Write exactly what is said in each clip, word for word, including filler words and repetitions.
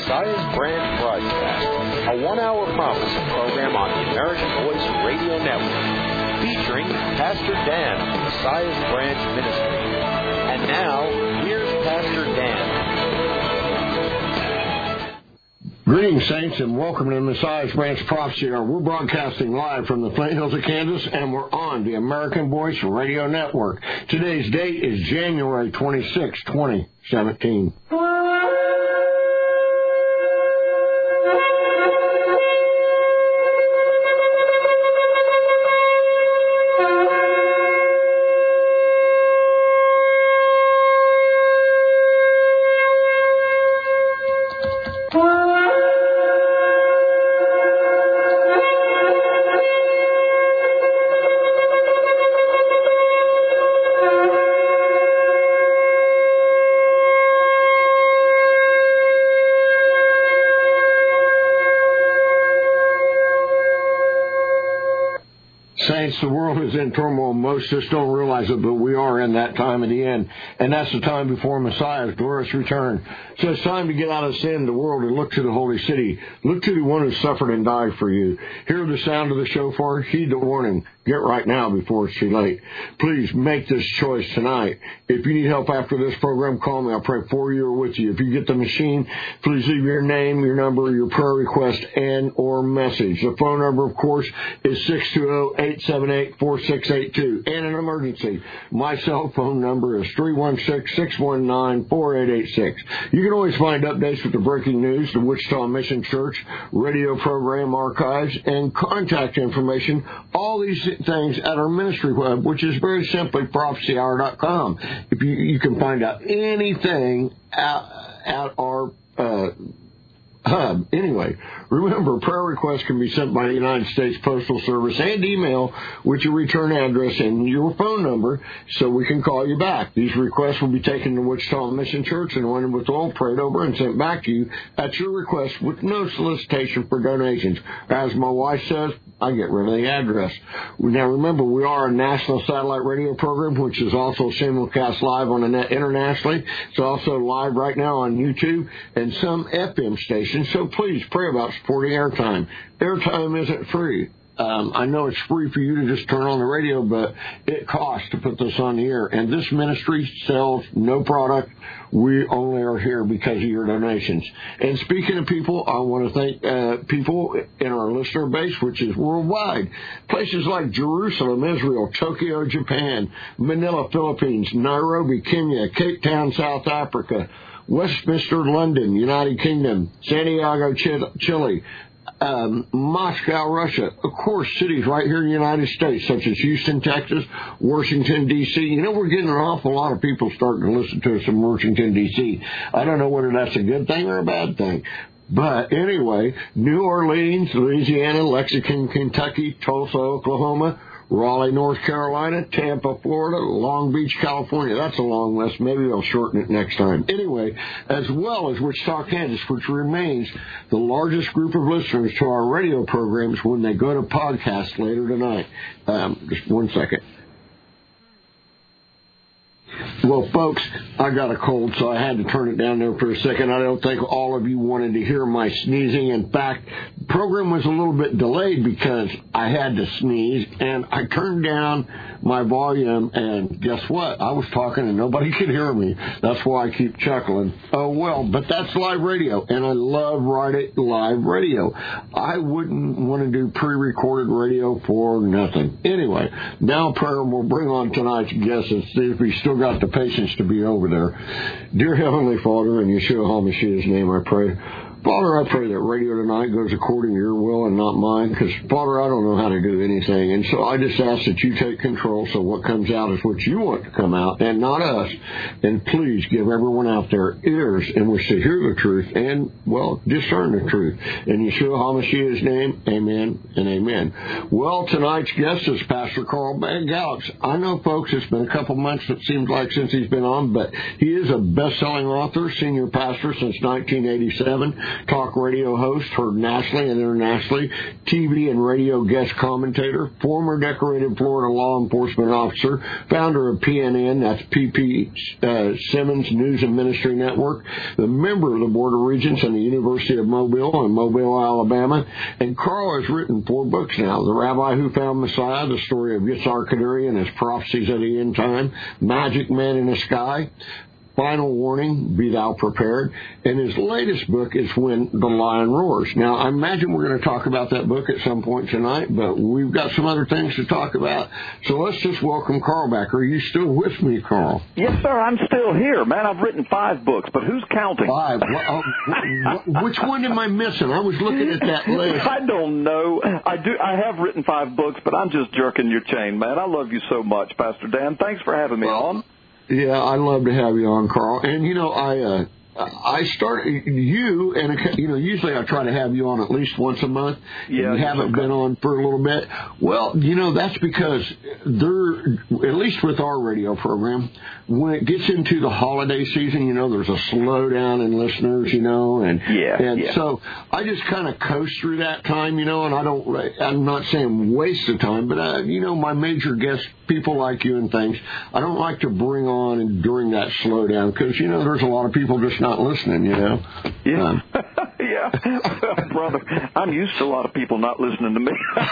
Messiah's Branch broadcast, a one-hour prophecy program on the American Voice Radio Network, featuring Pastor Dan of the Messiah's Branch Ministry. And now, here's Pastor Dan. Greetings, Saints, and welcome to the Messiah's Branch Prophecy Hour. We're broadcasting live from the Flint Hills of Kansas, and we're on the American Voice Radio Network. Today's date is January twenty-sixth, twenty seventeen. Saints, the world is in turmoil. Most just don't realize it, but we are in that time of the end. And that's the time before Messiah's glorious return. So it's time to get out of sin in the world and look to the holy city. Look to the one who suffered and died for you. Hear the sound of the shofar. Heed the warning. Get right now before it's too late. Please make this choice tonight. If you need help after this program, call me. I'll pray for you or with you. If you get the machine, please leave your name, your number, your prayer request, and or message. The phone number, of course, is six two zero, eight seven eight, four six eight two. And an emergency, my cell phone number is three one six, six one nine, four eight eight six. You can always find updates with the breaking news, the Wichita Mission Church, radio program archives, and contact information. All these things at our ministry web, which is very simply prophecy hour dot com. If you, you can find out anything at, at our uh, hub. Anyway, remember, prayer requests can be sent by the United States Postal Service and email with your return address and your phone number so we can call you back. These requests will be taken to Wichita Mission Church and anointed with oil, prayed over, and sent back to you at your request with no solicitation for donations. As my wife says, I get rid of the address. Now, remember, we are a national satellite radio program, which is also simulcast live on the net internationally. It's also live right now on YouTube and some F M stations, so please pray about supporting airtime. Airtime isn't free. Um, I know it's free for you to just turn on the radio, but it costs to put this on the air. And this ministry sells no product. We only are here because of your donations. And speaking of people, I want to thank uh, people in our listener base, which is worldwide. Places like Jerusalem, Israel, Tokyo, Japan, Manila, Philippines, Nairobi, Kenya, Cape Town, South Africa, Westminster, London, United Kingdom, Santiago, Chile, Um, Moscow, Russia, of course, cities right here in the United States, such as Houston, Texas, Washington, D C. You know, we're getting an awful lot of people starting to listen to us in Washington, D C. I don't know whether that's a good thing or a bad thing. But anyway, New Orleans, Louisiana, Lexington, Kentucky, Tulsa, Oklahoma, Raleigh, North Carolina, Tampa, Florida, Long Beach, California. That's a long list. Maybe they'll shorten it next time. Anyway, as well as Wichita, Kansas, which remains the largest group of listeners to our radio programs when they go to podcast later tonight. Um, just one second. Well, folks, I got a cold, so I had to turn it down there for a second. I don't think all of you wanted to hear my sneezing. In fact, the program was a little bit delayed because I had to sneeze, and I turned down my volume, and guess what? I was talking, and nobody could hear me. That's why I keep chuckling. Oh, well, but that's live radio, and I love writing live radio. I wouldn't want to do pre-recorded radio for nothing. Anyway, now prayer will bring on tonight's guest and see if he's still got the patience to be over there. Dear Heavenly Father, in Yeshua HaMashiach's name I pray. Father, I pray that radio tonight goes according to your will and not mine, because, Father, I don't know how to do anything. And so I just ask that you take control so what comes out is what you want to come out and not us. And please give everyone out there ears in which to hear the truth and, well, discern the truth. In Yeshua HaMashiach's name, amen and amen. Well, tonight's guest is Pastor Carl Gallups. I know, folks, it's been a couple months, it seems like, since he's been on, but he is a best-selling author, senior pastor since nineteen eighty-seven. talk radio host, heard nationally and internationally, T V and radio guest commentator, former decorated Florida law enforcement officer, founder of P N N, that's P P uh, Simmons News and Ministry Network, the member of the Board of Regents and the University of Mobile in Mobile, Alabama. And Carl has written four books now: The Rabbi Who Found Messiah, the story of Yitzhak Kaduri and his prophecies of the end time, Magic Man in the Sky, Final Warning, Be Thou Prepared, and his latest book is When the Lion Roars. Now, I imagine we're going to talk about that book at some point tonight, but we've got some other things to talk about. So let's just welcome Carl back. Are you still with me, Carl? Yes, sir. I'm still here, man. I've written five books, but who's counting? Five? Well, uh, which one am I missing? I was looking at that list. I don't know. I do. I have written five books, but I'm just jerking your chain, man. I love you so much, Pastor Dan. Thanks for having me on. Yeah, I'd love to have you on, Carl. And, you know, I uh, I started, you, and, you know, usually I try to have you on at least once a month. Yeah. You haven't okay. been on for a little bit. Well, you know, that's because there, at least with our radio program, when it gets into the holiday season, you know, there's a slowdown in listeners, you know, and, yeah, and yeah. so I just kind of coast through that time, you know, and I don't, I'm not saying waste of time, but, uh, you know, my major guests, people like you and things, I don't like to bring on during that slowdown because, you know, there's a lot of people just not listening, you know. Yeah. Um, yeah. Brother, I'm used to a lot of people not listening to me.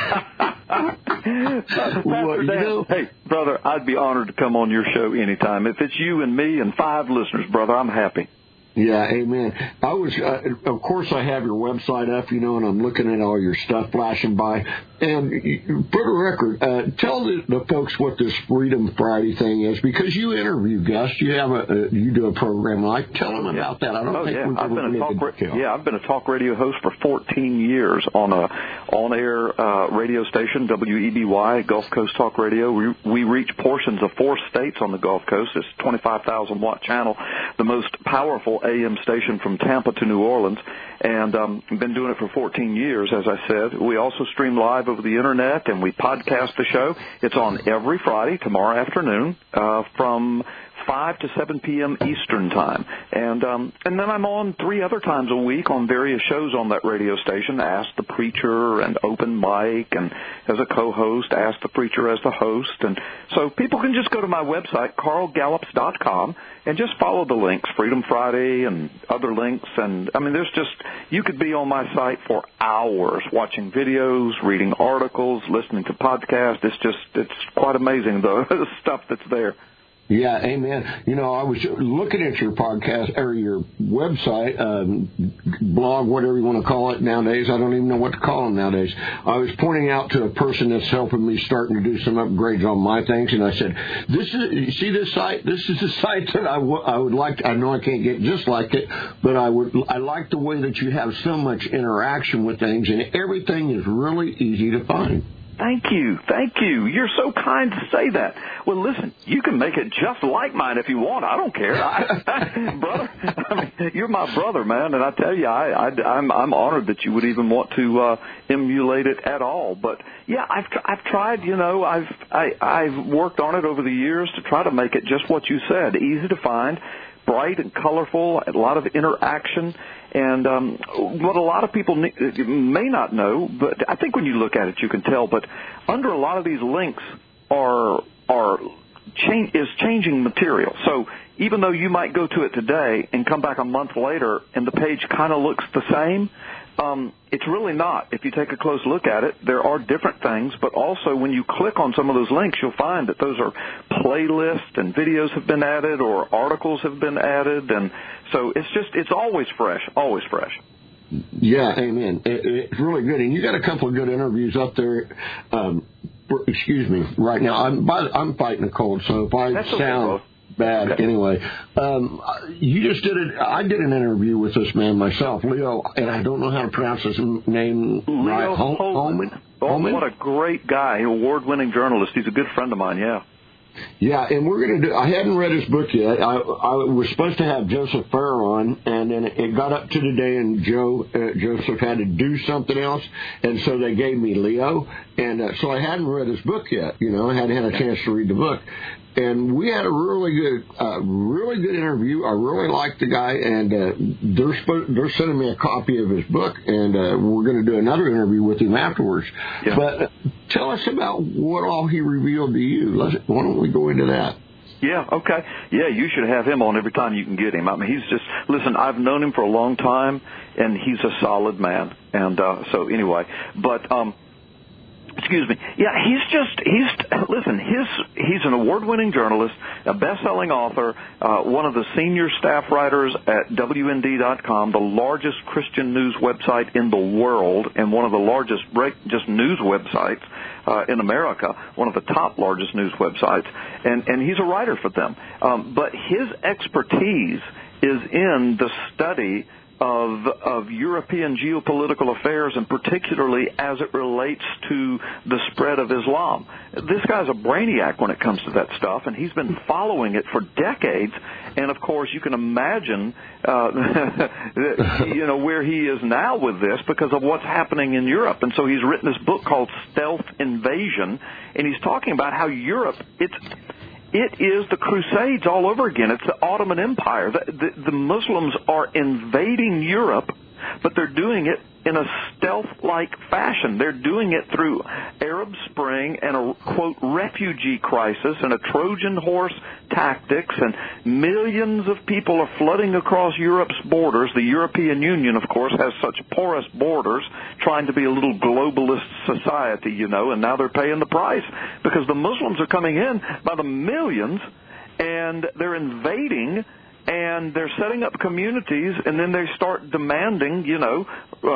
well, you Dan, know, hey, brother, I'd be honored to come on your show anytime. If it's you and me and five listeners, brother, I'm happy. Yeah, amen. I was, uh, of course, I have your website up, you know, and I'm looking at all your stuff flashing by. And for the record, uh, tell the, the folks what this Freedom Friday thing is, because you interview guests, you have a, uh, you do a program like. Tell them about that. I don't oh, think yeah. we've I've been a talk ra- Yeah, I've been a talk radio host for fourteen years on a on-air uh, radio station, W E B Y, Gulf Coast Talk Radio. We, we reach portions of four states on the Gulf Coast. It's a twenty-five thousand watt channel, the most powerful A M station from Tampa to New Orleans, and um, I've been doing it for fourteen years, as I said. We also stream live over the Internet, and we podcast the show. It's on every Friday, tomorrow afternoon, uh, from five to seven p.m. Eastern Time. And um, and then I'm on three other times a week on various shows on that radio station, Ask the Preacher and Open Mic, and as a co-host, Ask the Preacher as the host. And so people can just go to my website, carl gallups dot com, and just follow the links, Freedom Friday and other links. And, I mean, there's just, you could be on my site for hours watching videos, reading articles, listening to podcasts. It's just, it's quite amazing, the, the stuff that's there. Yeah, amen. You know, I was looking at your podcast or your website, um, blog, whatever you want to call it nowadays. I don't even know what to call them nowadays. I was pointing out to a person that's helping me starting to do some upgrades on my things, and I said, "This is, you see this site? This is a site that I, w- I would like to, I know I can't get just like it, but I would, I like the way that you have so much interaction with things, and everything is really easy to find." Thank you. Thank you. You're so kind to say that. Well, listen, you can make it just like mine if you want. I don't care. I, brother, I mean, you're my brother, man, and I tell you, I, I, I'm, I'm honored that you would even want to uh, emulate it at all. But, yeah, I've, I've tried, you know, I've, I, I've worked on it over the years to try to make it just what you said, easy to find, bright and colorful, a lot of interaction. And um, what a lot of people may not know, but I think when you look at it, you can tell. But under a lot of these links are are change, is changing material. So even though you might go to it today and come back a month later and the page kind of looks the same, um, it's really not. If you take a close look at it, there are different things. But also when you click on some of those links, you'll find that those are playlists and videos have been added or articles have been added. And so it's just, it's always fresh, always fresh. Yeah, amen. It, it's really good. And you got a couple of good interviews up there. Um, excuse me, right now. I'm by, I'm fighting a cold, so if I That's okay, sound bro. bad okay. anyway. Um, you just did it. I did an interview with this man myself, Leo, and I don't know how to pronounce his name. Leo right. Hol- Holman. Holman. Oh, Holman? what a great guy, award-winning journalist. He's a good friend of mine, yeah. Yeah, and we're going to do, I hadn't read his book yet. I, I was supposed to have Joseph Farrer on, and then it got up to today, and Joe, uh, Joseph had to do something else, and so they gave me Leo, and uh, so I hadn't read his book yet, you know, I hadn't had a chance to read the book. and we had a really good, uh, really good interview. I really liked the guy, and uh, they're sp- they're sending me a copy of his book, and uh, we're going to do another interview with him afterwards. Yeah. But uh, tell us about what all he revealed to you. Let's, why don't we go into that? Yeah, okay. Yeah, you should have him on every time you can get him. I mean, he's just, listen, I've known him for a long time, and he's a solid man. And uh, so anyway, but, um, excuse me. Yeah, he's just, he's, listen, his, he's an award-winning journalist, a best-selling author, uh, one of the senior staff writers at W N D dot com, the largest Christian news website in the world, and one of the largest break, just news websites. Uh, in America, one of the top largest news websites, and, and he's a writer for them. Um, but his expertise is in the study of, of European geopolitical affairs, and particularly as it relates to the spread of Islam. This guy's a brainiac when it comes to that stuff, and he's been following it for decades. And, of course, you can imagine, uh, you know, where he is now with this because of what's happening in Europe. And so he's written this book called Stealth Invasion, and he's talking about how Europe, it's... It is the Crusades all over again. It's the Ottoman Empire. The, the, the Muslims are invading Europe, but they're doing it in a stealth-like fashion. They're doing it through Arab Spring and a, quote, refugee crisis and a Trojan horse tactics, and millions of people are flooding across Europe's borders. The European Union, of course, has such porous borders, trying to be a little globalist society, you know, and now they're paying the price because the Muslims are coming in by the millions, and they're invading, and they're setting up communities, and then they start demanding, you know,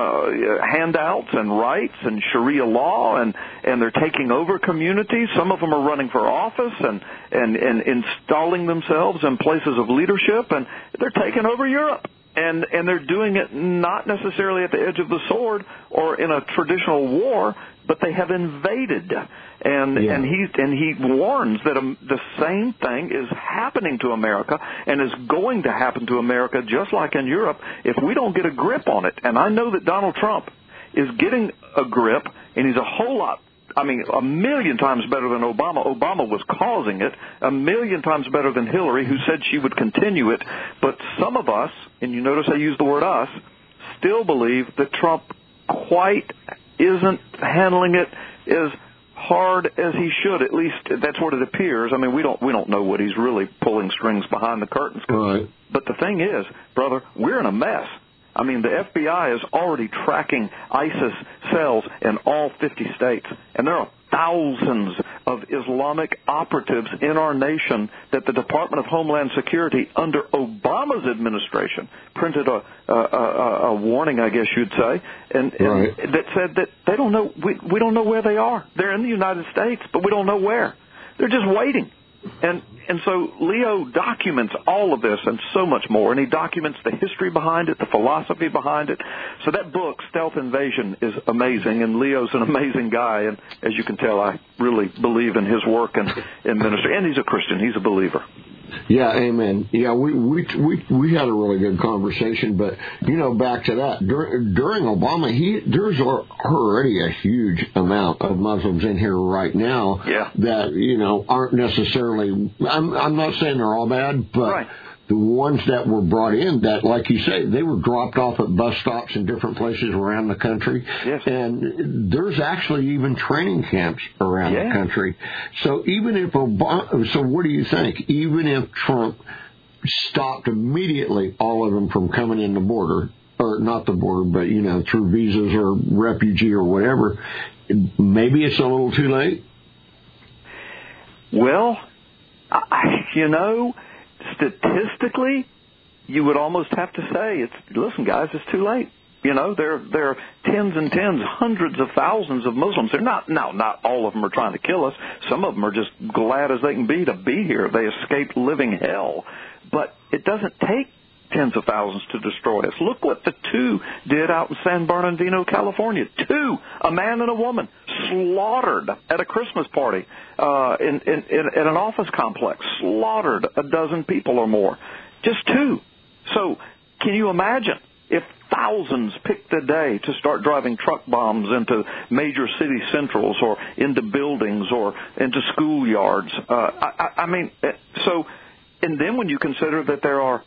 uh, handouts and rights and Sharia law, and, and they're taking over communities. Some of them are running for office and, and, and installing themselves in places of leadership, and they're taking over Europe. And, and they're doing it not necessarily at the edge of the sword or in a traditional war, but they have invaded. And yeah. and he and he warns that um, the same thing is happening to America and is going to happen to America just like in Europe if we don't get a grip on it. And I know that Donald Trump is getting a grip, and he's a whole lot, I mean, a million times better than Obama. Obama was causing it, a million times better than Hillary, who said she would continue it. But some of us, and you notice I use the word us, still believe that Trump quite isn't handling it as hard as he should. At least that's what it appears. I mean, we don't we don't know what he's really pulling strings behind the curtains. Right. But the thing is, brother, we're in a mess. I mean, the F B I is already tracking ISIS cells in all fifty states, and there are thousands of Islamic operatives in our nation that the Department of Homeland Security under Obama's administration printed a, a, a, a warning, I guess you'd say, and, and right. that said that they don't know, we, we don't know where they are. They're in the United States, but we don't know where. They're just waiting. And and so Leo documents all of this and so much more, and he documents the history behind it, the philosophy behind it. So that book, Stealth Invasion, is amazing, and Leo's an amazing guy, and as you can tell, I really believe in his work and in ministry. And he's a Christian. He's a believer. Yeah, amen. Yeah, we we we we had a really good conversation, but you know, back to that Dur- during Obama, he there's already a huge amount of Muslims in here right now yeah. that you know aren't necessarily. I'm I'm not saying they're all bad, but. Right. The ones that were brought in, that, like you say, they were dropped off at bus stops in different places around the country. Yes. And there's actually even training camps around yeah. the country. So even if Obama, so what do you think? Even if Trump stopped immediately all of them from coming in the border, or not the border, but, you know, through visas or refugee or whatever, maybe it's a little too late? Well, I, you know... Statistically, you would almost have to say, "It's listen, guys, it's too late." You know, there there are tens and tens, hundreds of thousands of Muslims. They're not now, not all of them are trying to kill us. Some of them are just glad as they can be to be here. They escaped living hell. But it doesn't take tens of thousands to destroy us. Look what the two did out in San Bernardino, California. Two, a man and a woman, slaughtered at a Christmas party uh, in, in, in, in an office complex, slaughtered a dozen people or more. Just two. So can you imagine if thousands picked a day to start driving truck bombs into major city centrals or into buildings or into schoolyards, uh, I, I mean, so, and then when you consider that there are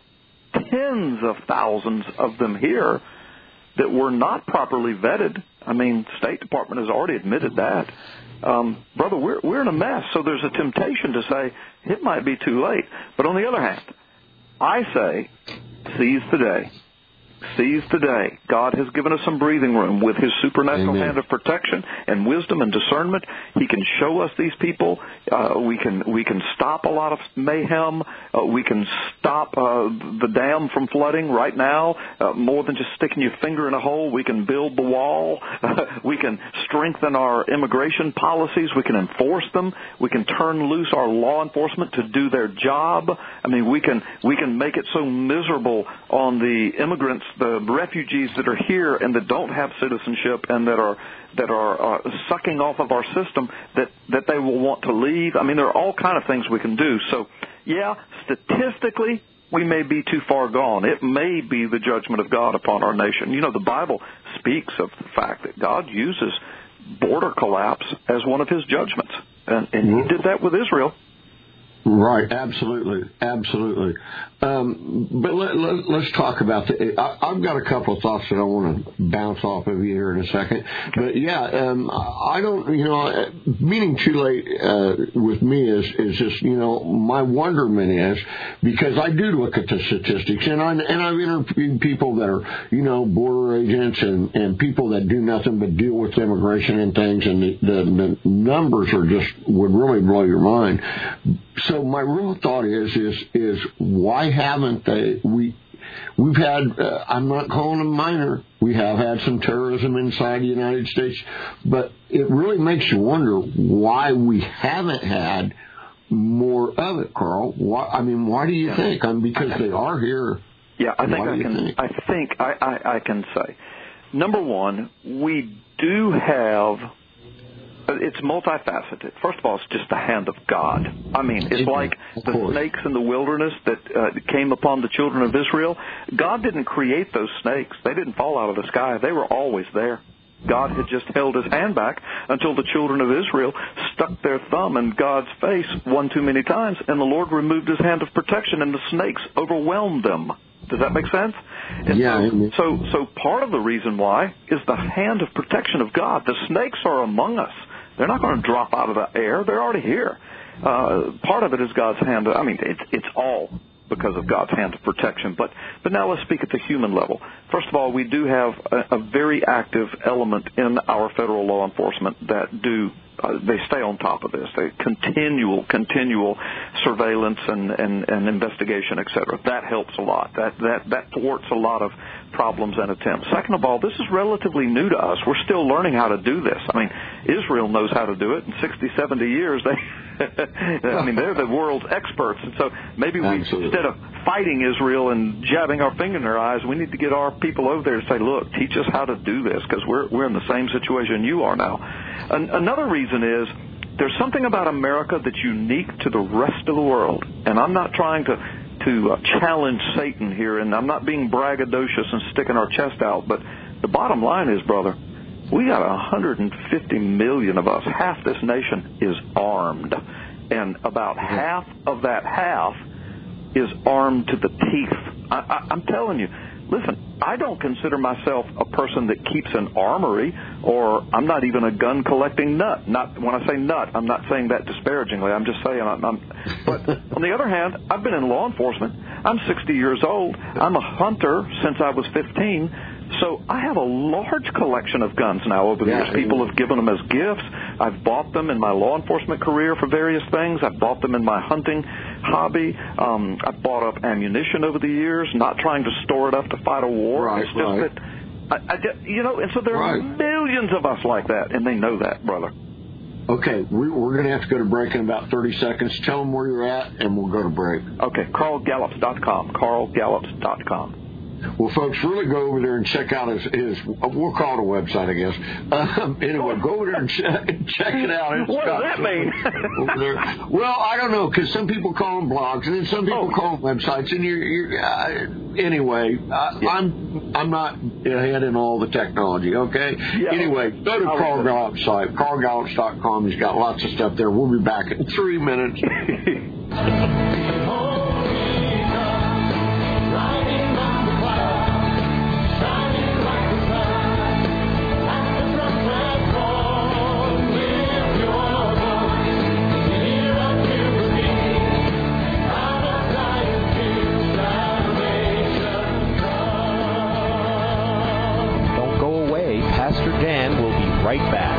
tens of thousands of them here that were not properly vetted, I mean, State Department has already admitted that. Um, brother, we're, we're in a mess, so there's a temptation to say it might be too late. But on the other hand, I say seize the day. Seize today. God has given us some breathing room with His supernatural Amen. hand of protection and wisdom and discernment. He can show us these people. Uh, we can we can stop a lot of mayhem. Uh, we can stop uh, the dam from flooding right now. Uh, more than just sticking your finger in a hole, we can build the wall. We can strengthen our immigration policies. We can enforce them. We can turn loose our law enforcement to do their job. I mean, we can we can make it so miserable on the immigrants, the refugees that are here and that don't have citizenship and that are that are uh, sucking off of our system, that, that they will want to leave. I mean, there are all kind of things we can do. So, yeah, statistically, we may be too far gone. It may be the judgment of God upon our nation. You know, the Bible speaks of the fact that God uses border collapse as one of His judgments, and, and He did that with Israel. Right, absolutely, absolutely. Um, but let, let, let's talk about the. I, I've got a couple of thoughts that I want to bounce off of you here in a second. But yeah, um, I don't. You know, meaning too late uh, with me is is just you know my wonderment is because I do look at the statistics and I and I've interviewed people that are you know border agents and, and people that do nothing but deal with immigration and things, and the, the, the numbers are just would really blow your mind. So my real thought is is is why haven't they we we've had uh, I'm not calling them minor, we have had some terrorism inside the United States, but it really makes you wonder why we haven't had more of it, Carl. Why, I mean, why do you yeah. think? I mean, because they are here. Yeah, I think why I do can. Think? I think I, I, I can say, number one, we do have. It's multifaceted. First of all, it's just the hand of God. I mean, it's like the snakes in the wilderness that uh, came upon the children of Israel. God didn't create those snakes. They didn't fall out of the sky. They were always there. God had just held His hand back until the children of Israel stuck their thumb in God's face one too many times, and the Lord removed His hand of protection, and the snakes overwhelmed them. Does that make sense? And yeah. So, so, so part of the reason why is the hand of protection of God. The snakes are among us. They're not going to drop out of the air. They're already here. Uh, part of it is God's hand. I mean, it's, it's all because of God's hand of protection. But but now let's speak at the human level. First of all, we do have a, a very active element in our federal law enforcement that do uh, they stay on top of this. They continual, continual surveillance and, and, and investigation, et cetera. That helps a lot. That that that thwarts a lot of problems and attempts. Second of all, this is relatively new to us. We're still learning how to do this. I mean, Israel knows how to do it. In sixty, seventy years, they, I mean, they're the world's experts. And so maybe we, Absolutely. instead of fighting Israel and jabbing our finger in their eyes, we need to get our people over there to say, look, teach us how to do this, because we're, we're in the same situation you are now. An- another reason is there's something about America that's unique to the rest of the world. And I'm not trying to to uh, challenge Satan here, and I'm not being braggadocious and sticking our chest out, but the bottom line is, brother, we got one hundred fifty million of us. Half this nation is armed, and about half of that half is armed to the teeth. I, I, I'm telling you, listen, I don't consider myself a person that keeps an armory, or I'm not even a gun-collecting nut. Not when I say nut, I'm not saying that disparagingly. I'm just saying I'm, I'm but on the other hand, I've been in law enforcement. I'm sixty years old. I'm a hunter since I was fifteen. So I have a large collection of guns now over the yeah, years. People have given them as gifts. I've bought them in my law enforcement career for various things. I've bought them in my hunting hobby. Um, I've bought up ammunition over the years, not trying to store it up to fight a war. Right, it's just right. that, I, I just, you know, and so there are right. millions of us like that, and they know that, brother. Okay, we, we're going to have to go to break in about thirty seconds. Tell them where you're at, and we'll go to break. Okay, Carl Gallups dot com, Carl Gallups dot com. Well, folks, really go over there and check out his, his we'll call it a website, I guess. Um, anyway, go over there and check, check it out. It's what does that mean? over there. Well, I don't know, because some people call them blogs, and then some people oh. call them websites. And you're, you're uh, anyway, I, yeah. I'm I'm not ahead in all the technology. Okay. Yeah. Anyway, go to Carl Gallup's site, carl gallups dot com. He's got lots of stuff there. We'll be back in three minutes. Pastor Dan will be right back.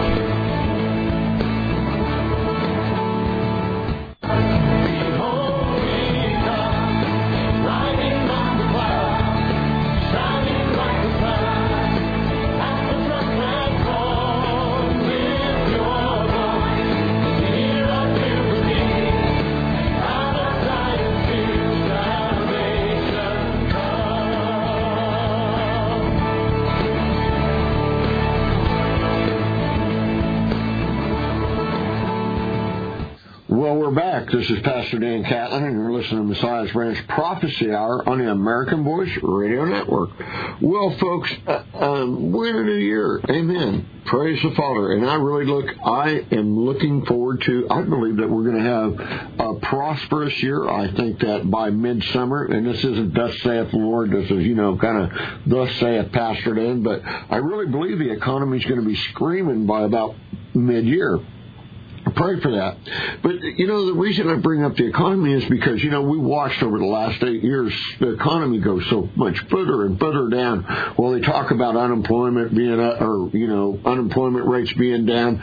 Well, we're back. This is Pastor Dan Catlin, and you're listening to Messiah's Branch Prophecy Hour on the American Voice Radio Network. Well, folks, uh, um, we're in a new year. Amen. Praise the Father. And I really look, I am looking forward to, I believe that we're going to have a prosperous year. I think that by midsummer, and this isn't thus saith the Lord, this is, you know, kind of thus saith Pastor Dan, but I really believe the economy is going to be screaming by about mid-year. Pray for that. But, you know, the reason I bring up the economy is because, you know, we watched over the last eight years the economy go so much further and further down. Well, they talk about unemployment being, uh, or, you know, unemployment rates being down.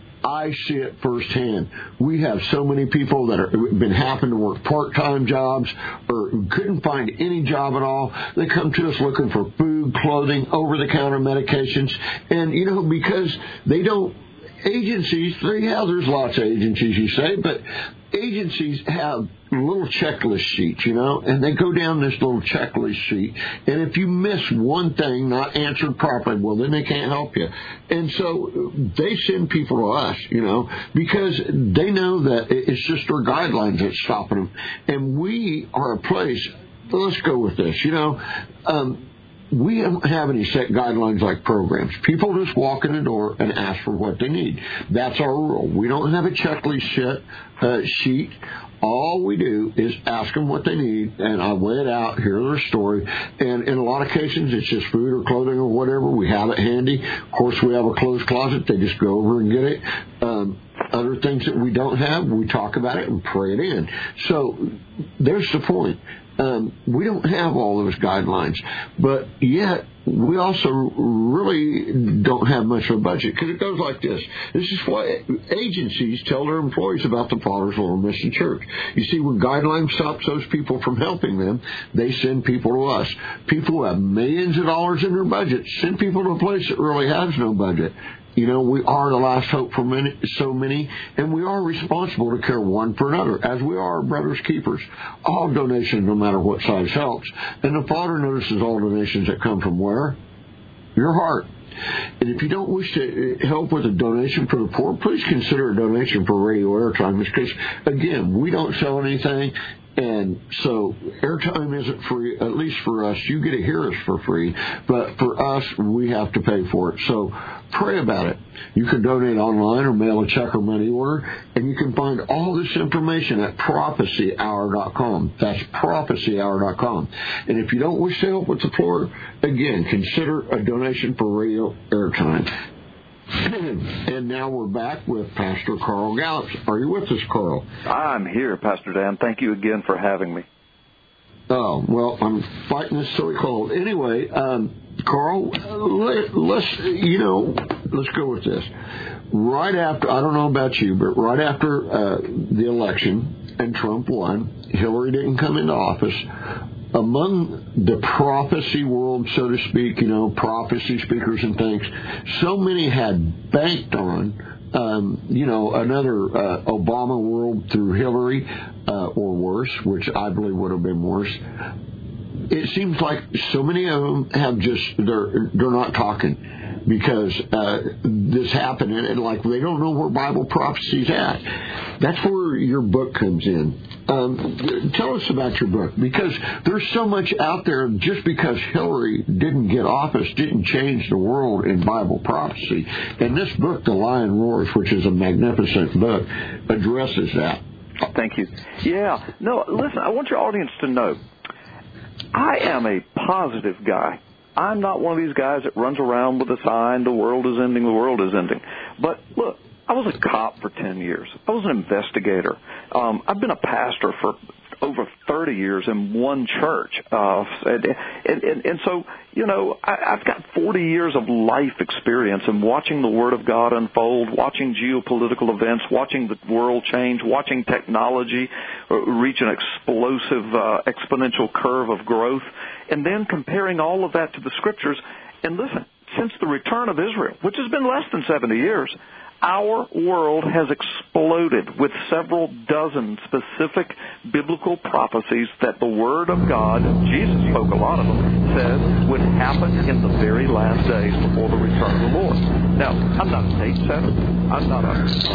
I see it firsthand. We have so many people that have been having to work part-time jobs or couldn't find any job at all. They come to us looking for food, clothing, over-the-counter medications. And, you know, because they don't, agencies, yeah, there's lots of agencies, you say, but agencies have little checklist sheets, you know, and they go down this little checklist sheet. And if you miss one thing not answered properly, well, then they can't help you. And so they send people to us, you know, because they know that it's just their guidelines that's stopping them. And we are a place, let's go with this, you know, um, we don't have any set guidelines like programs. People just walk in the door and ask for what they need. That's our rule. We don't have a checklist shit, uh, sheet. All we do is ask them what they need, and I weigh it out, hear their story, and in a lot of cases, it's just food or clothing or whatever. We have it handy. Of course, we have a closed closet. They just go over and get it. Um, other things that we don't have, we talk about it and pray it in. So there's the point. Um, we don't have all those guidelines, but yet we also really don't have much of a budget, because it goes like this. This is why agencies tell their employees about the Father's Little Mission Church. You see, when guidelines stops those people from helping them, they send people to us. People who have millions of dollars in their budget send people to a place that really has no budget. You know, we are the last hope for many, so many, and we are responsible to care one for another, as we are brothers keepers. All donations, no matter what size, helps. And the Father notices all donations that come from where? Your heart. And if you don't wish to help with a donation for the poor, please consider a donation for radio airtime, because, again, we don't sell anything. And so airtime isn't free, at least for us. You get to hear us for free, but for us, we have to pay for it. So pray about it. You can donate online or mail a check or money order, and you can find all this information at prophecy hour dot com. That's prophecy hour dot com. And if you don't wish to help with the poor, again, consider a donation for radio airtime. And now we're back with Pastor Carl Gallup. Are you with us, Carl? I'm here, Pastor Dan. Thank you again for having me. Oh, well, I'm fighting this silly cold. Anyway, um, Carl, let, let's, you know, let's go with this. Right after, I don't know about you, but right after uh, the election and Trump won, Hillary didn't come into office. Among the prophecy world, so to speak, you know, prophecy speakers and things, so many had banked on, um, you know, another uh, Obama world through Hillary, uh, or worse, which I believe would have been worse. it seems like so many of them have just, they're, they're not talking because uh, this happened, and, and like they don't know where Bible prophecy's at. That's where your book comes in. Um, tell us about your book, because there's so much out there. Just because Hillary didn't get office didn't change the world in Bible prophecy. And this book, The Lion Roars, which is a magnificent book, addresses that. Thank you. Yeah. No, listen, I want your audience to know, I am a positive guy. I'm not one of these guys that runs around with a sign, the world is ending, the world is ending. But look, I was a cop for ten years. I was an investigator. Um, I've been a pastor for over thirty years in one church. Uh, and, and, and so, you know, I, I've got forty years of life experience in watching the Word of God unfold, watching geopolitical events, watching the world change, watching technology reach an explosive, uh, exponential curve of growth, and then comparing all of that to the Scriptures. And listen, since the return of Israel, which has been less than seventy years, our world has exploded with several dozen specific biblical prophecies that the Word of God, Jesus spoke a lot of them, said would happen in the very last days before the return of the Lord. Now, I'm not a date setter. I'm not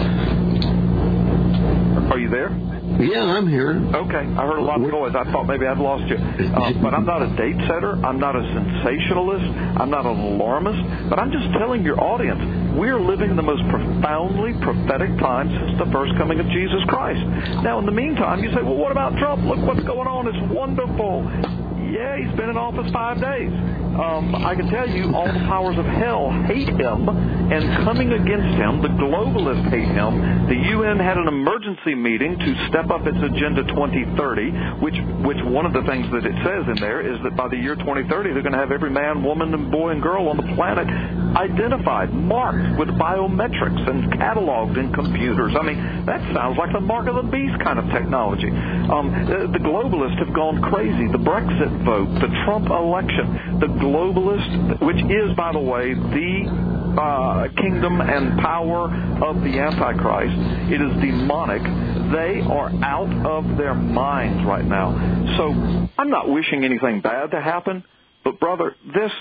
a... Are you there? Yeah, I'm here. Okay, I heard a lot of noise. I thought maybe I'd lost you. Uh, but I'm not a date setter. I'm not a sensationalist. I'm not an alarmist. But I'm just telling your audience, we're living the most profoundly prophetic time since the first coming of Jesus Christ. Now, in the meantime, you say, well, what about Trump? Look what's going on. It's wonderful. Yeah, he's been in office five days. Um, I can tell you all the powers of hell hate him, and coming against him, the globalists hate him. The U N had an emergency meeting to step up its Agenda twenty thirty, which which one of the things that it says in there is that by the year twenty thirty, they're going to have every man, woman, and boy and girl on the planet identified, marked with biometrics and cataloged in computers. I mean, that sounds like the mark of the beast kind of technology. Um, the, the globalists have gone crazy. The Brexit vote, the Trump election, the globalist, which is, by the way, the uh, kingdom and power of the Antichrist. It is demonic. They are out of their minds right now. So I'm not wishing anything bad to happen, but brother, this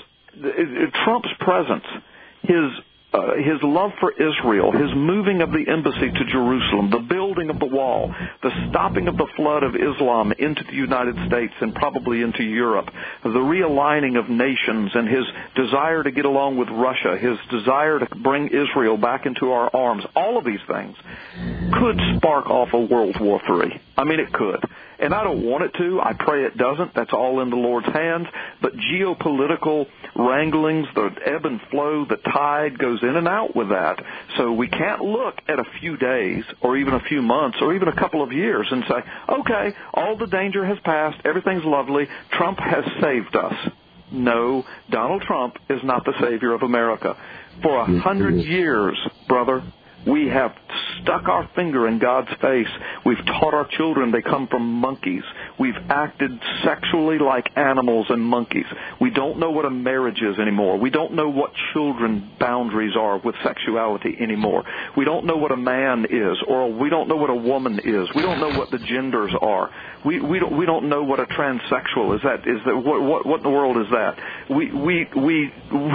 Trump's presence, his Uh, his love for Israel, his moving of the embassy to Jerusalem, the building of the wall, the stopping of the flood of Islam into the United States and probably into Europe, the realigning of nations, and his desire to get along with Russia, his desire to bring Israel back into our arms, all of these things could spark off a World War Three. I mean, it could. And I don't want it to. I pray it doesn't. That's all in the Lord's hands. But geopolitical wranglings, the ebb and flow, the tide goes in and out with that. So we can't look at a few days or even a few months or even a couple of years and say, okay, all the danger has passed. Everything's lovely. Trump has saved us. No, Donald Trump is not the savior of America. For a hundred years, brother, we have stuck our finger in God's face. We've taught our children they come from monkeys. We've acted sexually like animals and monkeys. We don't know what a marriage is anymore. We don't know what children's boundaries are with sexuality anymore. We don't know what a man is, or we don't know what a woman is. We don't know what the genders are. We we don't we don't know what a transsexual is. That is that what what what in the world is that? We we we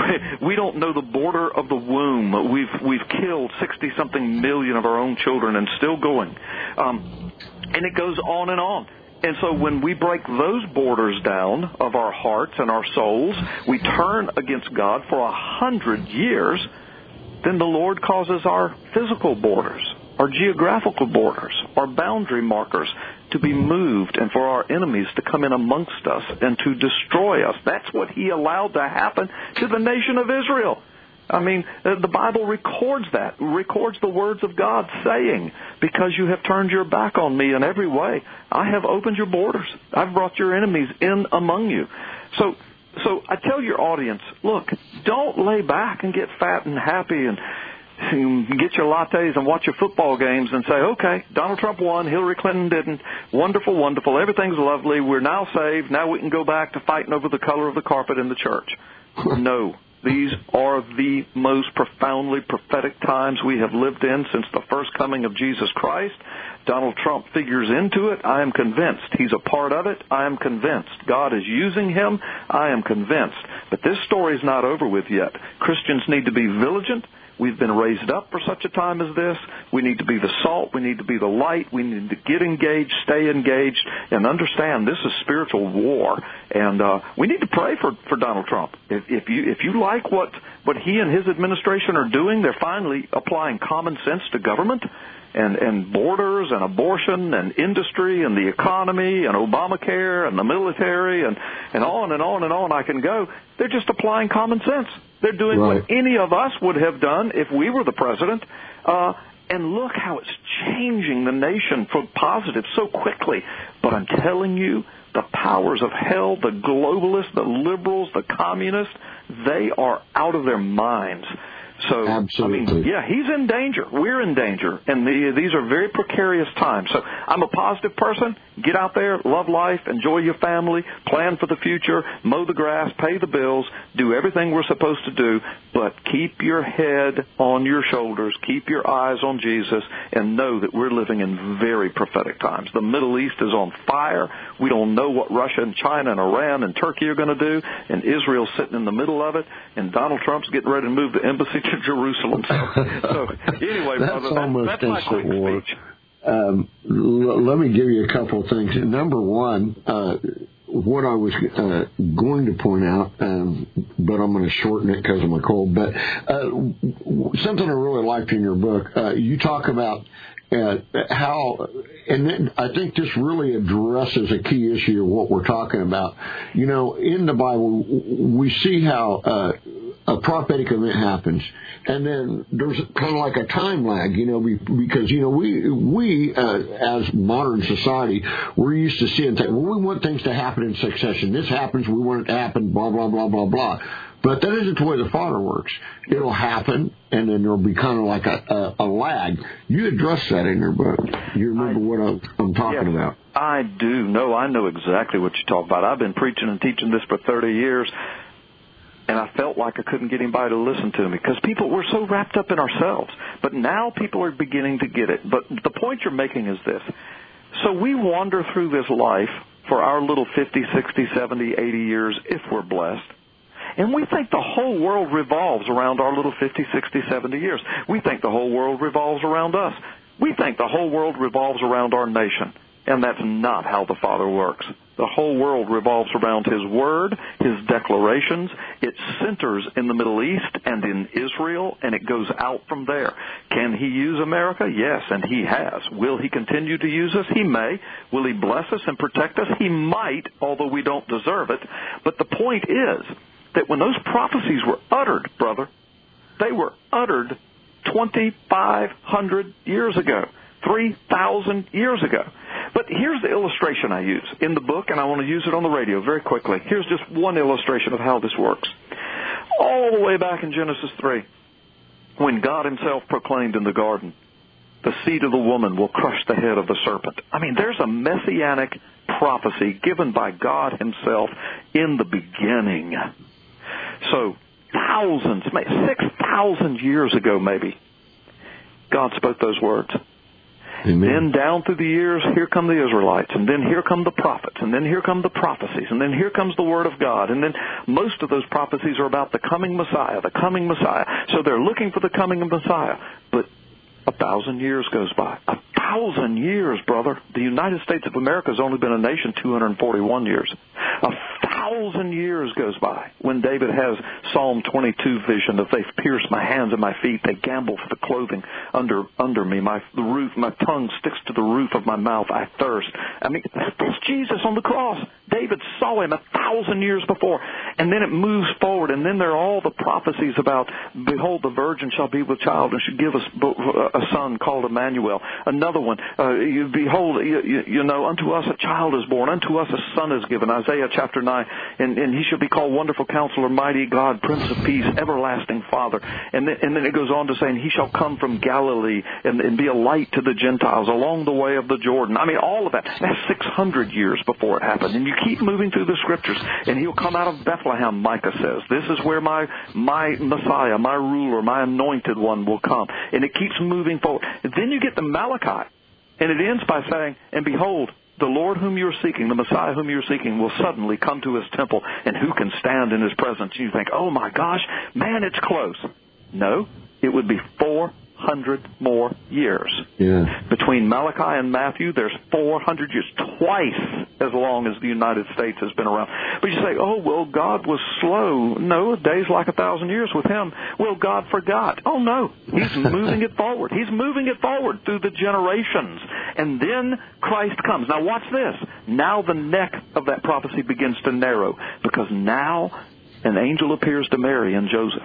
we don't know the border of the womb. We've we've killed sixty something million of our own children and still going, um, and it goes on and on. And so when we break those borders down of our hearts and our souls, we turn against God for a hundred years, then the Lord causes our physical borders, our geographical borders, our boundary markers to be moved and for our enemies to come in amongst us and to destroy us. That's what He allowed to happen to the nation of Israel. I mean, the Bible records that, records the words of God saying, because you have turned your back on me in every way, I have opened your borders. I've brought your enemies in among you. So, so I tell your audience, look, don't lay back and get fat and happy and get your lattes and watch your football games and say, okay, Donald Trump won, Hillary Clinton didn't. Wonderful, wonderful. Everything's lovely. We're now saved. Now we can go back to fighting over the color of the carpet in the church. No. These are are the most profoundly prophetic times we have lived in since the first coming of Jesus Christ. Donald Trump figures into it. I am convinced. He's a part of it. I am convinced. God is using him. I am convinced. But this story is not over with yet. Christians need to be vigilant. We've been raised up for such a time as this. We need to be the salt. We need to be the light. We need to get engaged, stay engaged, and understand this is spiritual war. And uh, we need to pray for, for Donald Trump. If, if you if you like what, what he and his administration are doing, they're finally applying common sense to government and, and borders and abortion and industry and the economy and Obamacare and the military and, and on and on and on I can go. They're just applying common sense. They're doing right. what any of us would have done if we were the president. Uh, and look how it's changing the nation for positive so quickly. But I'm telling you, the powers of hell, the globalists, the liberals, the communists, they are out of their minds. So, Absolutely. I mean, yeah, he's in danger. We're in danger. And the, these are very precarious times. So I'm a positive person. Get out there, love life, enjoy your family, plan for the future, mow the grass, pay the bills, do everything we're supposed to do, but keep your head on your shoulders, keep your eyes on Jesus, and know that we're living in very prophetic times. The Middle East is on fire. We don't know what Russia and China and Iran and Turkey are going to do, and Israel's sitting in the middle of it, and Donald Trump's getting ready to move the embassy to Jerusalem. So, so anyway, that's brother, almost that, that's my quick war. speech. Um, l- let me give you a couple of things. Number one, uh, what I was uh, going to point out, um, but I'm going to shorten it because of my cold, but uh, something I really liked in your book, uh, you talk about uh, how, and then I think this really addresses a key issue of what we're talking about. You know, in the Bible, we see how uh, a prophetic event happens, and then there's kind of like a time lag, you know, because, you know, we, we uh, as modern society, we're used to seeing things. Well, we want things to happen in succession. This happens, we want it to happen, blah, blah, blah, blah, blah. But that isn't the way the Father works. It'll happen, and then there'll be kind of like a, a, a lag. You address that in your book. You remember I, what I'm, I'm talking yes, about. I do. No, I know exactly what you talk about. I've been preaching and teaching this for thirty years. And I felt like I couldn't get anybody to listen to me because people were so wrapped up in ourselves. But now people are beginning to get it. But the point you're making is this. So we wander through this life for our little fifty, sixty, seventy, eighty years, if we're blessed. And we think the whole world revolves around our little fifty, sixty, seventy years. We think the whole world revolves around us. We think the whole world revolves around our nation. And that's not how the Father works. The whole world revolves around His Word, His declarations. It centers in the Middle East and in Israel, and it goes out from there. Can He use America? Yes, and He has. Will He continue to use us? He may. Will He bless us and protect us? He might, although we don't deserve it. But the point is that when those prophecies were uttered, brother, they were uttered twenty-five hundred years ago, three thousand years ago. But here's the illustration I use in the book, and I want to use it on the radio very quickly. Here's just one illustration of how this works. All the way back in Genesis three, when God Himself proclaimed in the garden, the seed of the woman will crush the head of the serpent. I mean, there's a messianic prophecy given by God Himself in the beginning. So thousands, six thousand years ago maybe, God spoke those words. Amen. Then down through the years, here come the Israelites, and then here come the prophets, and then here come the prophecies, and then here comes the Word of God, and then most of those prophecies are about the coming Messiah, the coming Messiah. So they're looking for the coming of Messiah. But a thousand years goes by. A thousand years, brother. The United States of America has only been a nation two hundred forty-one years. A thousand years goes by when David has Psalm twenty-two vision of they've pierced my hands and my feet. They gamble for the clothing under under me. My the roof, my tongue sticks to the roof of my mouth. I thirst. I mean, that's Jesus on the cross. David saw Him a thousand years before. And then it moves forward. And then there are all the prophecies about, behold, the virgin shall be with child and should give us a son called Emmanuel. Another one, uh, you, behold, you, you know, unto us a child is born. Unto us a son is given. Isaiah chapter nine. and, and he shall be called Wonderful Counselor, Mighty God, Prince of Peace, Everlasting Father. And then, and then it goes on to say, and he shall come from Galilee and, and be a light to the Gentiles along the way of the Jordan. I mean, all of that. That's six hundred years before it happened. And you keep moving through the Scriptures, and he'll come out of Bethlehem, Micah says. This is where my, my Messiah, my ruler, my anointed one will come. And it keeps moving forward. And then you get to Malachi, and it ends by saying, and behold, the Lord whom you're seeking, the Messiah whom you're seeking, will suddenly come to his temple, and who can stand in his presence? And you think, oh my gosh, man, it's close. No, it would be four hundred more years. Yeah. Between Malachi and Matthew, there's four hundred years, twice as long as the United States has been around. But you say, oh, well, God was slow. No, a day's like a thousand years with him. Well, God forgot. Oh, no. He's moving it forward. He's moving it forward through the generations. And then Christ comes. Now, watch this. Now the neck of that prophecy begins to narrow, because now an angel appears to Mary and Joseph.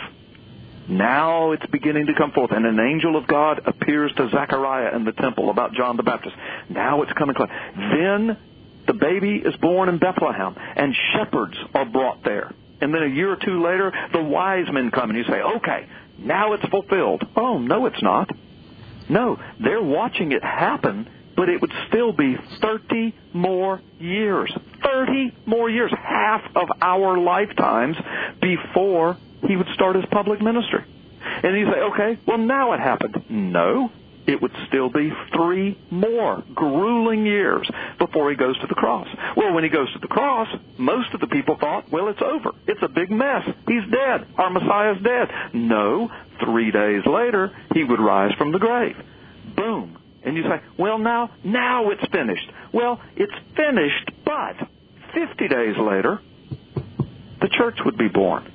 Now it's beginning to come forth, and an angel of God appears to Zechariah in the temple about John the Baptist. Now it's coming close. Then the baby is born in Bethlehem, and shepherds are brought there. And then a year or two later, the wise men come, and you say, okay, now it's fulfilled. Oh, no, it's not. No, they're watching it happen, but it would still be thirty more years. thirty more years, half of our lifetimes before he would start his public ministry. And you say, okay, well, now it happened. No, it would still be three more grueling years before he goes to the cross. Well, when he goes to the cross, most of the people thought, well, it's over. It's a big mess. He's dead. Our Messiah's dead. No, three days later, he would rise from the grave. Boom. And you say, well, now, now it's finished. Well, it's finished, but fifty days later, the church would be born.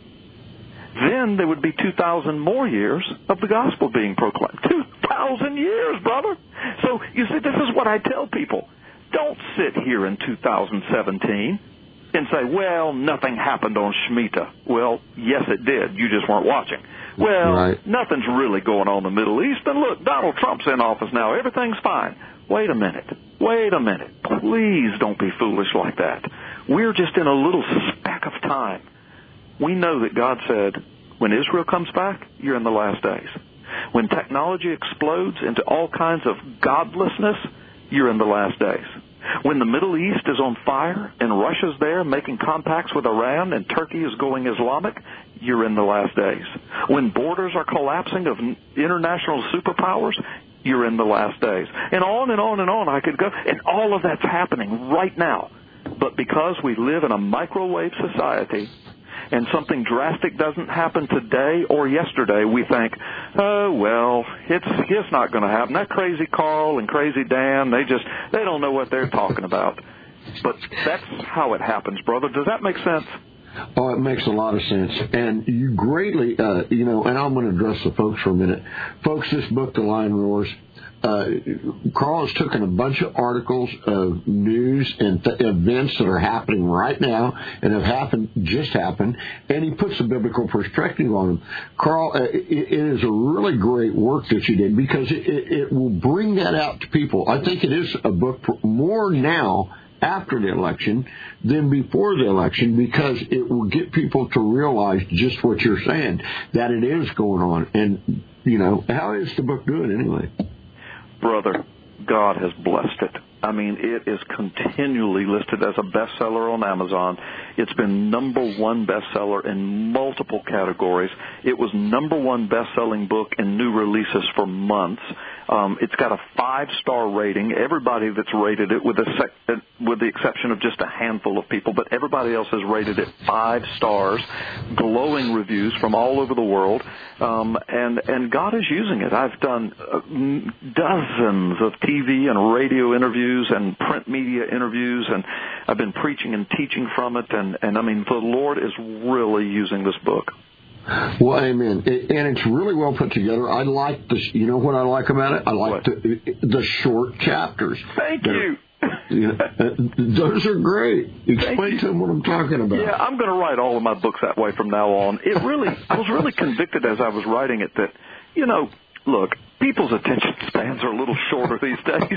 Then there would be two thousand more years of the gospel being proclaimed. two thousand years, brother. So, you see, this is what I tell people. Don't sit here in two thousand seventeen and say, well, nothing happened on Shemitah. Well, yes, it did. You just weren't watching. Well, right. Nothing's really going on in the Middle East. And look, Donald Trump's in office now. Everything's fine. Wait a minute. Wait a minute. Please don't be foolish like that. We're just in a little speck of time. We know that God said, when Israel comes back, you're in the last days. When technology explodes into all kinds of godlessness, you're in the last days. When the Middle East is on fire and Russia's there making compacts with Iran and Turkey is going Islamic, you're in the last days. When borders are collapsing of international superpowers, you're in the last days. And on and on and on I could go. And all of that's happening right now. But because we live in a microwave society, and something drastic doesn't happen today or yesterday, we think, oh, well, it's it's not going to happen. That crazy Carl and crazy Dan, they just, they don't know what they're talking about. But that's how it happens, brother. Does that make sense? Oh, it makes a lot of sense. And you greatly, uh, you know, and I'm going to address the folks for a minute. Folks, this book, The Lion Roars, Uh, Carl has taken a bunch of articles of news and th- events that are happening right now and have happened, just happened, and he puts a biblical perspective on them. Carl, uh, it, it is a really great work that you did, because it, it, it will bring that out to people. I think it is a book more now after the election than before the election, because it will get people to realize just what you're saying, that it is going on. And, you know, how is the book doing anyway? Brother, God has blessed it. I mean, it is continually listed as a bestseller on Amazon. It's been number one bestseller in multiple categories. It was number one best-selling book in new releases for months. Um, it's got a five-star rating. Everybody that's rated it, with, a sec- with the exception of just a handful of people, but everybody else has rated it five stars, glowing reviews from all over the world, um, and, and God is using it. I've done uh, dozens of T V and radio interviews and print media interviews, and I've been preaching and teaching from it, and, and I mean, the Lord is really using this book. Well, amen. It, and it's really well put together. I like this. You know what I like about it? I like the, the short chapters. Thank you. You know, those are great. Explain to them what I'm talking about. Yeah, I'm going to write all of my books that way from now on. It really, I was really convicted as I was writing it that, you know, look, people's attention spans are a little shorter these days.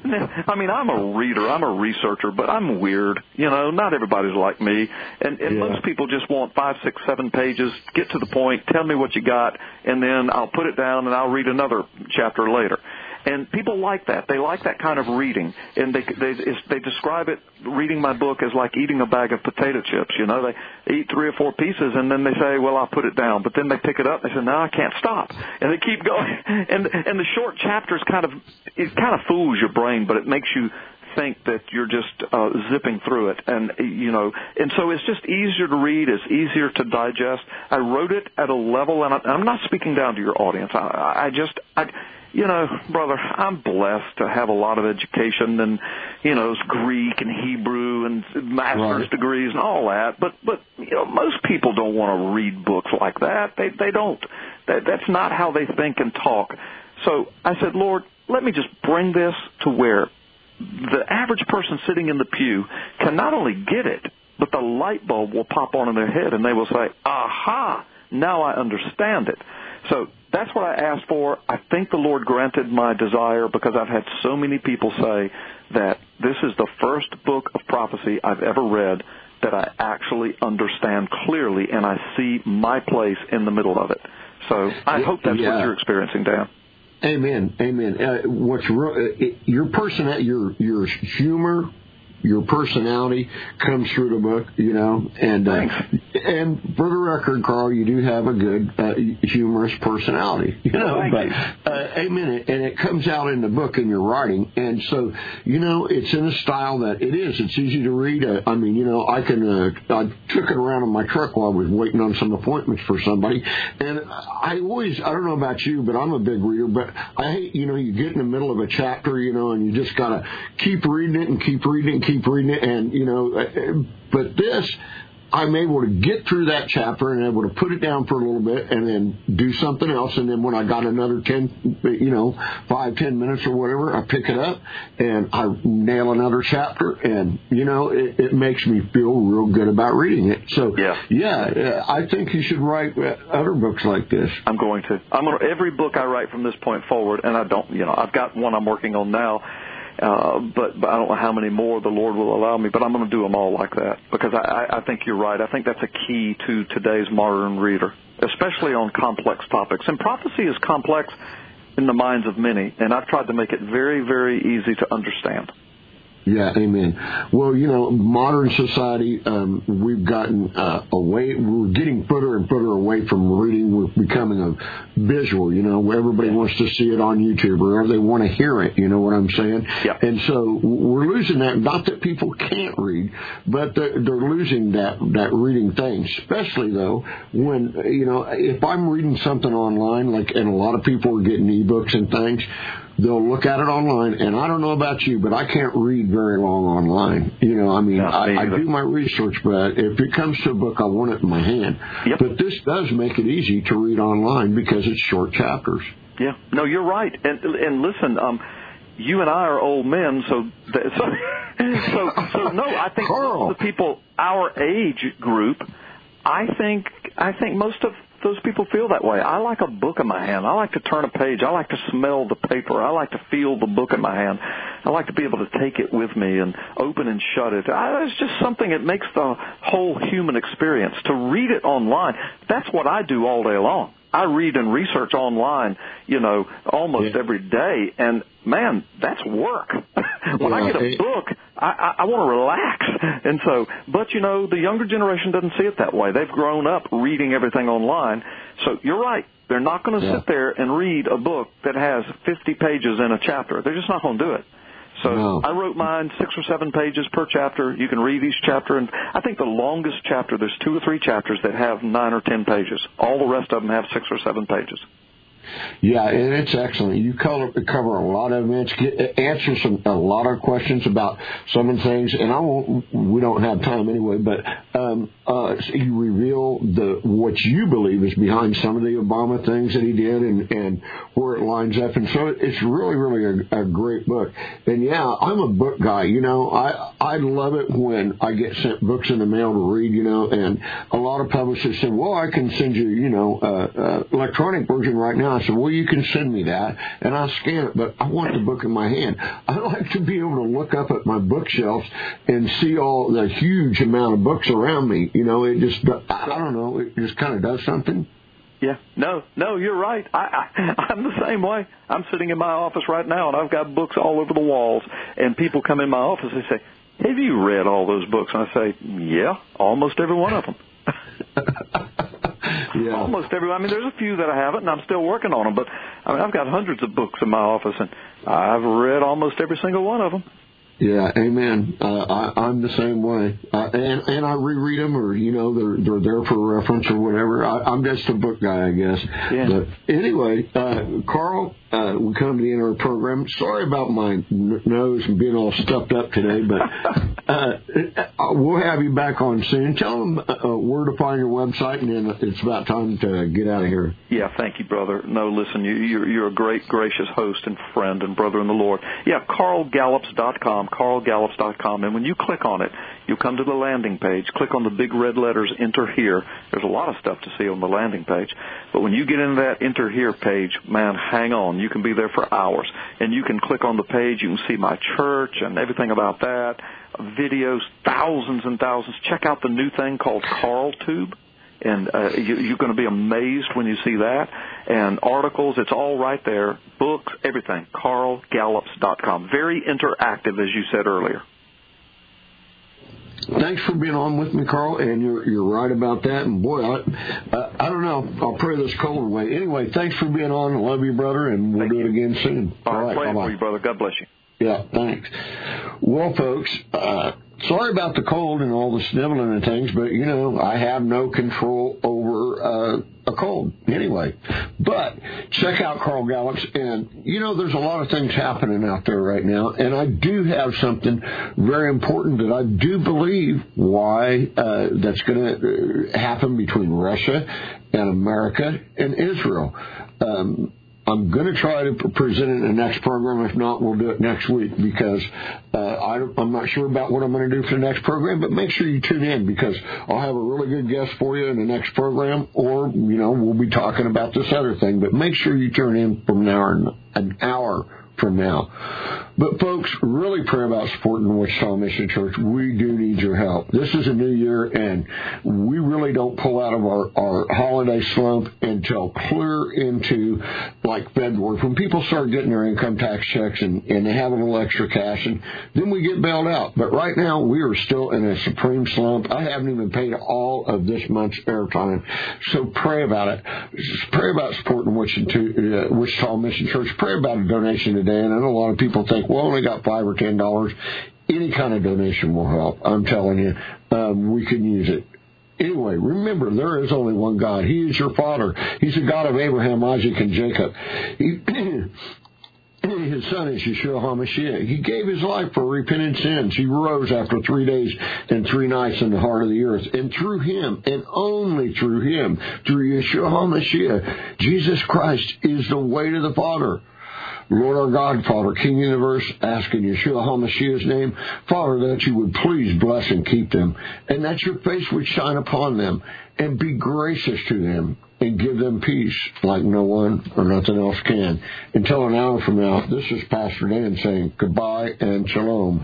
I mean, I'm a reader, I'm a researcher, but I'm weird. You know, not everybody's like me. And, and yeah. most people just want five, six, seven pages, get to the point, tell me what you got, and then I'll put it down and I'll read another chapter later. And people like that. They like that kind of reading. And they they they describe it, reading my book, as like eating a bag of potato chips. You know, they eat three or four pieces, and then they say, well, I'll put it down. But then they pick it up, and they say, no, I can't stop. And they keep going. And and the short chapters kind of, it kind of fools your brain, but it makes you think that you're just uh, zipping through it. And, you know, and so it's just easier to read. It's easier to digest. I wrote it at a level, and I, I'm not speaking down to your audience. I, I just... I, You know, brother, I'm blessed to have a lot of education and, you know, Greek and Hebrew and master's right. degrees and all that. But, but you know, most people don't want to read books like that. They they don't. That, that's not how they think and talk. So I said, Lord, let me just bring this to where the average person sitting in the pew can not only get it, but the light bulb will pop on in their head and they will say, aha, now I understand it. So that's what I asked for. I think the Lord granted my desire because I've had so many people say that this is the first book of prophecy I've ever read that I actually understand clearly and I see my place in the middle of it. So I hope that's yeah. what you're experiencing, Dan. Amen. Amen. Uh, what's re- your person, your your humor, your personality comes through the book, you know, and uh, and for the record, Carl, you do have a good uh, humorous personality, you know. Thank but you. Uh, amen, and it comes out in the book in your writing, and so you know it's in a style that it is. It's easy to read. Uh, I mean, you know, I can. Uh, I took it around in my truck while I was waiting on some appointments for somebody, and I always. I don't know about you, but I'm a big reader. But I hate, you know, you get in the middle of a chapter, you know, and you just gotta keep reading it and keep reading it and keep reading it, and you know, but this, I'm able to get through that chapter and able to put it down for a little bit and then do something else, and then when I got another ten, you know, five, ten minutes or whatever, I pick it up and I nail another chapter, and you know, it, it makes me feel real good about reading it. So yeah, yeah, I think you should write other books like this. I'm going to. I'm going to. Every book I write from this point forward, and I don't, you know, I've got one I'm working on now. Uh, but, but I don't know how many more the Lord will allow me, but I'm going to do them all like that because I, I think you're right. I think that's a key to today's modern reader, especially on complex topics. And prophecy is complex in the minds of many, and I've tried to make it very, very easy to understand. Yeah, amen. Well, you know, modern society, um, we've gotten uh, away, we're getting further and further away from reading. We're becoming a visual, you know, where everybody wants to see it on YouTube or they want to hear it, you know what I'm saying? Yeah. And so we're losing that. Not that people can't read, but they're, they're losing that, that reading thing, especially, though, when, you know, if I'm reading something online, like, and a lot of people are getting ebooks and things, they'll look at it online, and I don't know about you, but I can't read very long online. You know, I mean, no, I, I do my research, but if it comes to a book, I want it in my hand. Yep. But this does make it easy to read online because it's short chapters. Yeah. No, you're right. And and listen, um, you and I are old men, so so so, so no, I think Carl. most of the people our age group, I think I think most of those people feel that way. I like a book in my hand. I like to turn a page. I like to smell the paper. I like to feel the book in my hand. I like to be able to take it with me and open and shut it. I, it's just something that makes the whole human experience. To read it online, that's what I do all day long. I read and research online, you know, almost yeah. every day, and man, that's work. when yeah, I get a it, book, I, I, I want to relax, and so. But you know, the younger generation doesn't see it that way. They've grown up reading everything online. So you're right. They're not going to yeah. sit there and read a book that has fifty pages in a chapter. They're just not going to do it. So no. I wrote mine six or seven pages per chapter. You can read each chapter, and I think the longest chapter, there's two or three chapters that have nine or ten pages. All the rest of them have six or seven pages. Yeah, and it's excellent. You cover, cover a lot of events, get, answer some a lot of questions about some of the things, and I won't. We don't have time anyway, but um, uh, you reveal the what you believe is behind some of the Obama things that he did, and, and where it lines up, and so it's really, really a, a great book. And yeah, I'm a book guy. You know, I I love it when I get sent books in the mail to read. You know, and a lot of publishers say, "Well, I can send you, you know, uh, uh, electronic version right now." I said, well, you can send me that, and I'll scan it, but I want the book in my hand. I like to be able to look up at my bookshelves and see all the huge amount of books around me. You know, it just, I don't know, it just kind of does something. Yeah, no, no, you're right. I, I, I'm the same way. I'm sitting in my office right now, and I've got books all over the walls, and people come in my office and say, have you read all those books? And I say, yeah, almost every one of them. Yeah. Almost every. I mean, there's a few that I haven't, and I'm still working on them. But I mean, I've got hundreds of books in my office, and I've read almost every single one of them. Yeah, amen. Uh, I, I'm the same way, uh, and and I reread them, or you know, they're they're there for reference or whatever. I, I'm just a book guy, I guess. Yeah. But anyway, uh, Carl, uh, we come to the end of our program. Sorry about my n- nose and being all stuffed up today, but uh, we'll have you back on soon. Tell them uh, where to find your website, and then it's about time to get out of here. Yeah, thank you, brother. No, listen, you, you're, you're a great, gracious host and friend and brother in the Lord. Yeah, carl gallups dot com, carl gallups dot com. And when you click on it, you come to the landing page. Click on the big red letters, Enter Here. There's a lot of stuff to see on the landing page. But when you get into that Enter Here page, man, hang on. You can be there for hours. And you can click on the page. You can see my church and everything about that. Videos, thousands and thousands. Check out the new thing called CarlTube. And uh, you, you're going to be amazed when you see that. And articles, it's all right there. Books, everything. carl gallups dot com. Very interactive, as you said earlier. Thanks for being on with me, Carl, and you're you're right about that. And boy, I uh, I don't know. I'll pray this cold away. Anyway, thanks for being on. I love you, brother, and we'll Thank do you. it again soon. All, all right, right, praying for you, brother. God bless you. Yeah, thanks. Well, folks, uh, sorry about the cold and all the sniveling and things, but, you know, I have no control over uh, a cold anyway. But check out Carl Gallups, and, you know, there's a lot of things happening out there right now, and I do have something very important that I do believe why uh, that's going to happen between Russia and America and Israel. Um I'm going to try to present it in the next program. If not, we'll do it next week because uh, I, I'm not sure about what I'm going to do for the next program, but make sure you tune in because I'll have a really good guest for you in the next program, or, you know, we'll be talking about this other thing. But make sure you tune in from an hour, an hour from now. But, folks, really pray about supporting the Wichita Mission Church. We do need your help. This is a new year, and we really don't pull out of our, our holiday slump until clear into, like, February. When people start getting their income tax checks and, and they have a little extra cash, and then we get bailed out. But right now, we are still in a supreme slump. I haven't even paid all of this month's airtime. So pray about it. Pray about supporting Wichita, uh, Wichita Mission Church. Pray about a donation today. And I know a lot of people think, well, I only got five or ten dollars. Any kind of donation will help. I'm telling you, um, we can use it. Anyway, remember, there is only one God. He is your Father. He's the God of Abraham, Isaac, and Jacob. He, his son is Yeshua HaMashiach. He gave his life for repentant sins. He rose after three days and three nights in the heart of the earth. And through him, and only through him, through Yeshua HaMashiach, Jesus Christ is the way to the Father. Lord our God, Father, King of the universe, ask in Yeshua HaMashiach's name, Father, that you would please bless and keep them, and that your face would shine upon them, and be gracious to them, and give them peace like no one or nothing else can. Until an hour from now, this is Pastor Dan saying goodbye and shalom.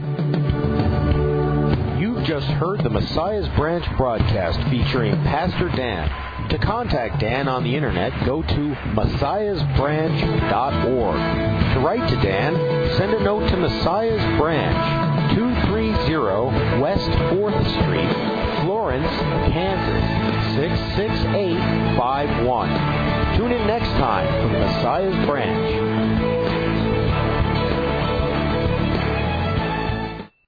You've just heard the Messiah's Branch broadcast featuring Pastor Dan. To contact Dan on the Internet, go to messiahs branch dot org. To write to Dan, send a note to Messiah's Branch, two thirty West fourth Street, Florence, Kansas, six six eight five one. Tune in next time for Messiah's Branch.